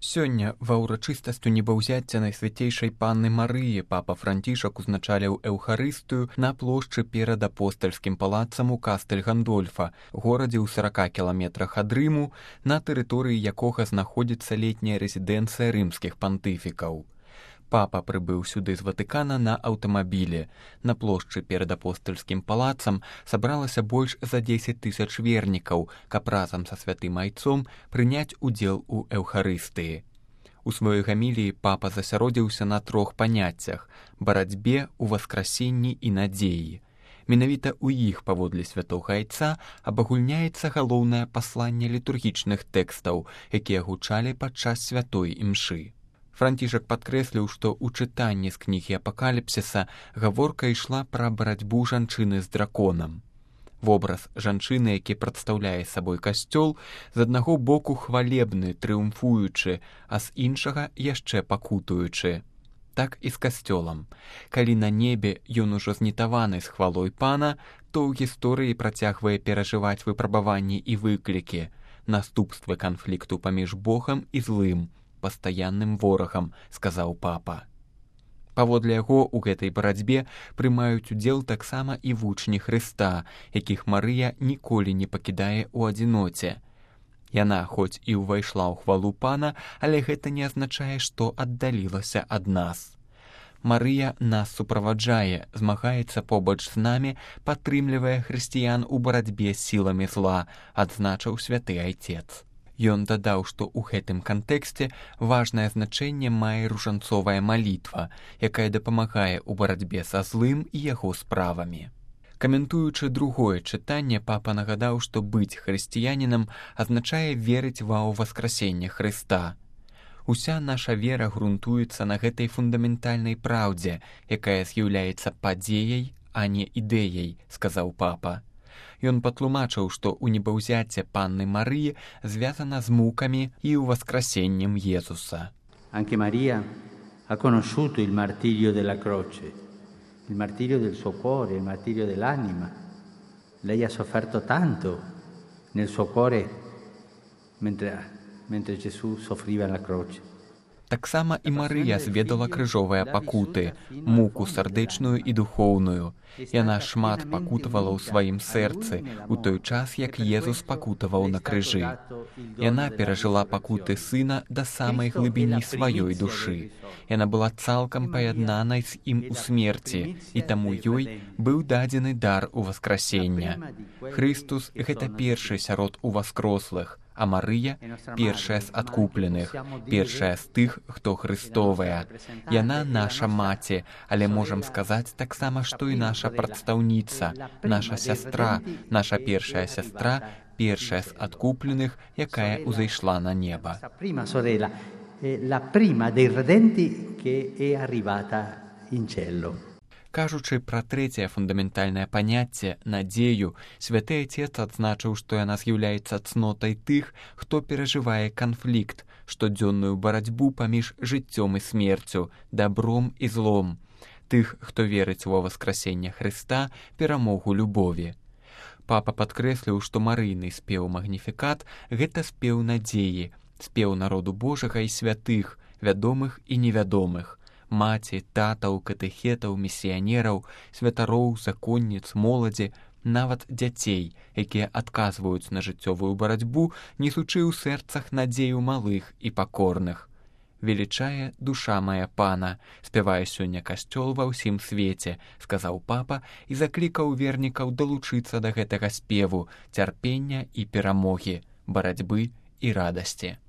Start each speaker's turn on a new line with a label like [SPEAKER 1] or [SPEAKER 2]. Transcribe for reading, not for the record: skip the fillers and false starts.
[SPEAKER 1] Сёння ва ўрачыстасцю небаўзяцця Найсвяцейшай Панны Марыі папа Францішак узначаліў эўхарыстыю на плошчы перад апостальскім палацам у Кастэль-Гандольфа, горадзе ў 40 кіламетрах ад Рыму, на тэрыторыі якога знаходзіцца летняя рэзідэнцыя рымскіх пантыфікаў. Папа прыбыў сюды з Ватыкана на аўтамабілі. На плошчы перад апостальскім палацам сабралася больш за 10 тысяч вернікаў, каб разам са святым айцом прыняць удзел у эўхарыстыі. У сваёй гаміліі папа засяродзіўся на 3 паняццях – барацьбе, уваскрасенні і надзеі. Менавіта ў іх, паводле святога айца, абагульняецца галоўнае пасланне літургічных тэкстаў, якія гучалі падчас святой імшы. Францішак падкрэсліў, што ў чытанні з кнігі апакаліпсіса гаворка ішла пра барацьбу жанчыны з драконам. Вобраз жанчыны, які прадстаўляе сабой касцёл, з аднаго боку хвалебны, трыумфуючы, а з іншага яшчэ пакутуючы. Так і з касцёлам. Калі на небе ён ужо знітаваны з хвалой пана, то ў гісторыі працягвае перажываць выпрабаванні і выклікі, наступствы канфлікту паміж Богам і злым, пастаянным ворагам, сказаў папа. Паводле яго, у гэтай барацьбе прымаюць удзел таксама і вучні Хрыста, якіх Марыя ніколі не пакідае ў адзіноце. Яна хоць і ўвайшла ў хвалу пана, але гэта не азначае, што аддалілася ад нас. Марыя нас суправаджае, змагаецца побач з намі, падтрымлівае хрысціян у барацьбе з сіламі зла, адзначыў святы айцец. Ён дадаў, што ў гэтым кантэксце важнае значэнне мае ружанцовая малітва, якая дапамагае ў барацьбе са злым і яго справамі. Каментуючы другое чытанне, папа нагадаў, што быць хрысціянінам азначае верыць ва ўваскрасенне Хрыста. Уся наша вера грунтуецца на гэтай фундаментальнай праўдзе, якая з'яўляецца падзеяй, а не ідэяй, сказаў папа. Ён патлумачыў, што ў небаўзяцце Панны Марыі звязана з мукамі і ўваскрасеннем Jesуsa.
[SPEAKER 2] Anche Maria ha conosciuto il martirio della croce, il martirio del suo cuore, il martirio dell'anima. Lei ha sofferto tanto nel suo cuore mentre Gesù soffriva alla croce.
[SPEAKER 1] Таксама і Марыя зведала крыжовыя пакуты, муку сардэчную і духоўную. Яна шмат пакутавала ў сваім сэрцы, у той час, як Езус пакутаваў на крыжы. Яна перажыла пакуты сына да самай глыбіні сваёй душы. Яна была цалкам паяднанай з ім у смерці, і таму ёй быў дадзены дар уваскрасення. Хрыстус – гэта першы сярод уваскрослых, а Марыя – першая з адкупленых, першая з тых, хто Хрыстовая. Яна наша маці, але можам сказаць таксама, што і наша прадстаўніца, наша сястра, наша першая сястра, першая з адкупленых, якая ўзайшла на неба.
[SPEAKER 2] La prima dei redenti che è arrivata in cielo.
[SPEAKER 1] Кажучы пра трэцяе фундаментальнае паняцце надзею, святы айцец адзначыў, што яна з'яўляецца цнотай тых, хто перажывае канфлікт, штодзённую барацьбу паміж жыццём і смерцю, дабром і злом, тых, хто верыць ва васкрасенне Хрыста, перамогу любові. Папа падкрэсліў, што марыйны спеў магніфікат – гэта спеў надзеі, спеў народу Божага і святых, вядомых і невядомых, маці, татаў, катэхетаў, місіянераў, святароў, законніц, моладзі, нават дзяцей, якія адказваюць на жыццёвую барацьбу, несучы ў сэрцах надзею малых і пакорных. Велічае душа мая пана, спявае сёння касцёл ва ўсім свеце, сказаў папа і заклікаў вернікаў далучыцца да гэтага спеву, цярпення і перамогі, барацьбы і радасці.